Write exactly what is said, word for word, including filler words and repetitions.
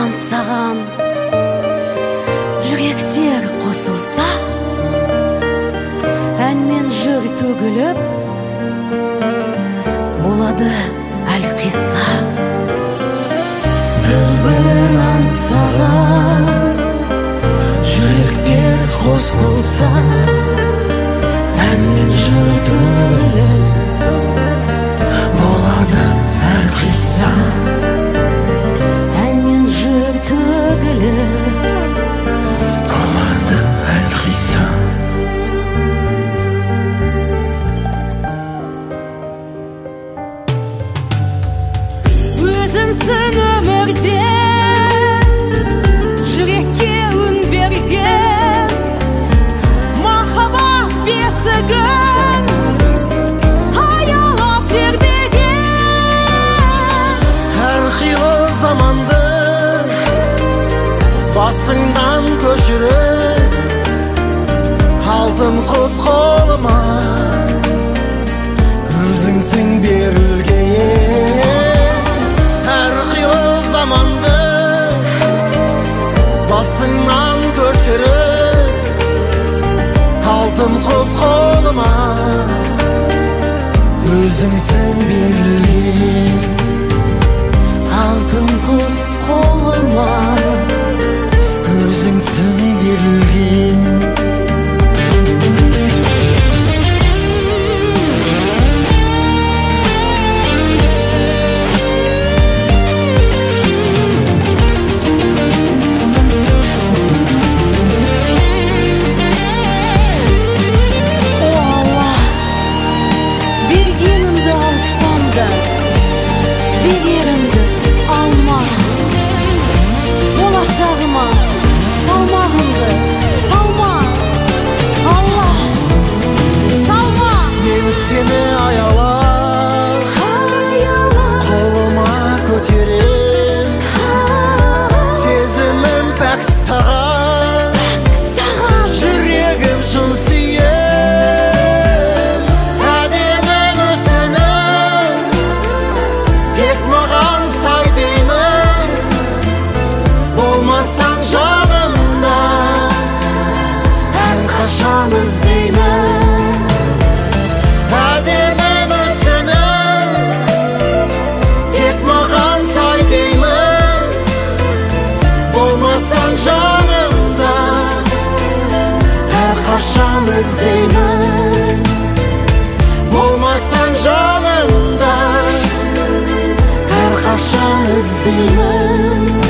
аңсаған жүректер қосылса, әнмен жыр төгіліп болады әлқисса. Бір-бір аңсаған жүректер қосылса, әнмен жыр төгіліп болады әлқисса. Әнмен жыр төгіліп болады әлқисса. Өзіңсің өмірде жүрекке үн берген, махаббат бесігін аялап тербеген. Әр қилы заманды басыңнан көшіріп, алтын құс қолыма өзіңсің берілген. Әр қилы заманды басыңнан көшіріп, алтын құс қолыма өзіңсің берілген. Алтын құс қолыма өзіңсің берілген. Бегеріңді алма, болашағыма салмағыңды салма. Алла, салма. Мен сені аялап, қолыма көтерем, сезімім пәк саған, жүрегім шын сүйем. Әдемі мүсінің тек маған сай деймін, болмасаң жанымда әрқашан іздеймін. Әдемі мүсінің тек маған сай деймін, болмасаң жанымда әрқашан іздеймін. Болмасаң жанымда әрқашан іздеймін.